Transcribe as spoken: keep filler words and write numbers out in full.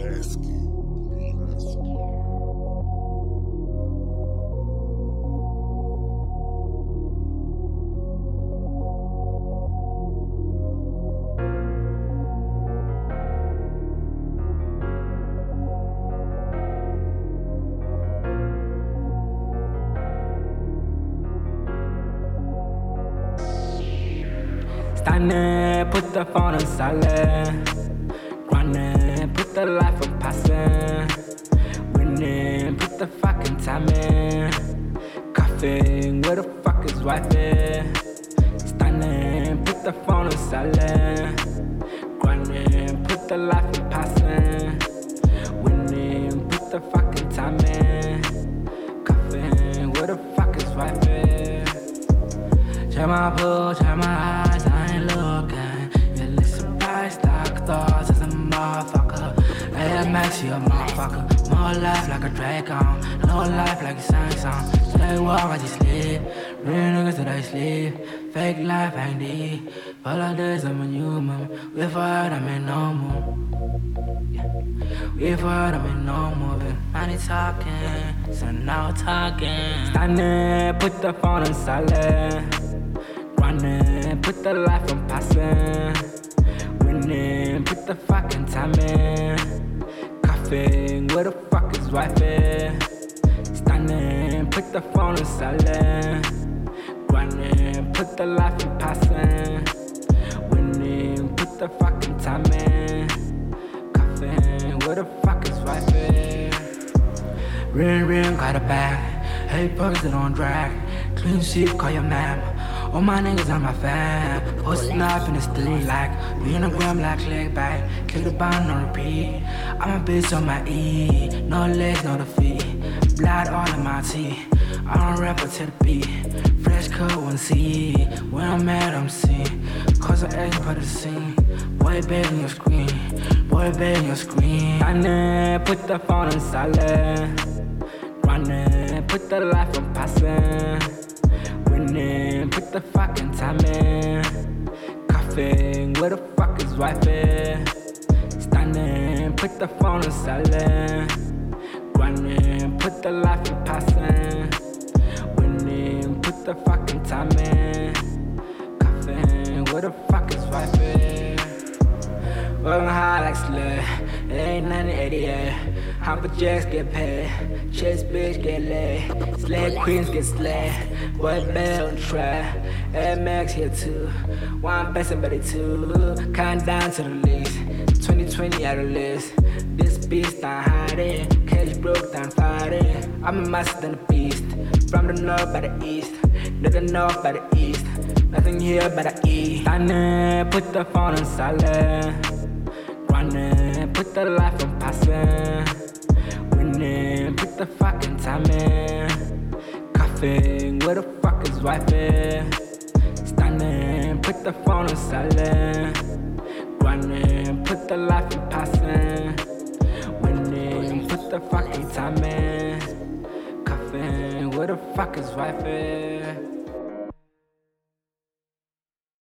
Pulaski. Standing, put the phone on silent. Running, put the life on passing. Winning, put the fucking time in. Coughing, where the fuck is wifey? Standing, put the phone on silent. Running, put the life on passing. Winning, put the fucking time in. Coughing, where the fuck is wifey? Check my pool, check my eyes, I ain't looking. You look surprised, like thoughts as a motherfucker. A M X, you a motherfucker. More life like a Dragon, no life like a Samsung. So they walk, I just sleep. Real niggas till they sleep. Fake life ain't deep. All of this, I'm a human. We fight, I'm in no move. We fight, I'm in no moving. Money talking, so now talking. Standing, put the phone on silent. Running, put the life on passing. Winning, put the fucking time in. Coughing, where the fuck is wifey? Standing, put the phone on silent. Running, put the life on passing. Winning, put the fucking time in. Coughing, where the fuck is wifey? Ring, ring, got a bag. Hey, bugs that on drag. Clean sheet, call your ma'am. All my niggas on my fam. Posting up in the street like we in the gram like click back. Click the button on repeat. I'm a bitch on my E. No legs, no defeat. Blood all in my teeth. I don't rap it to the beat. Fresh cut one C. When I'm mad, I'm seen. Cause I ain't for the scene. Boy, baby, on your screen. Boy, baby, on your screen. Running, put the phone on silent. Running, put the life on passing. Winning, put the fucking time in. Coughing, where the fuck is wifey? Standing, put the phone on silent. Running, put the life in passing. Winning, put the fucking time in. Coughing, where the fuck is wifey? Working hard like slut, it ain't nothing eighty-eight. Humper jacks get paid, chase bitch get laid. Slay queens get slayed, boy bell on track. Air Max here too, one best and better too. Count down to the least, twenty twenty out of list. This beast down hiding, cash broke down fighting. I'm a master than a beast, from the north by the east, to the north by the east. Nothing here but the east. Standing, put the phone on silent. Running, put the life on passing. Winning, put the fucking time in. Coughing, where the fuck is wifey? Standing, put the phone on silent. Running, put the life in passing. Winning, put the fucking time in. Coughing, where the fuck is wifey?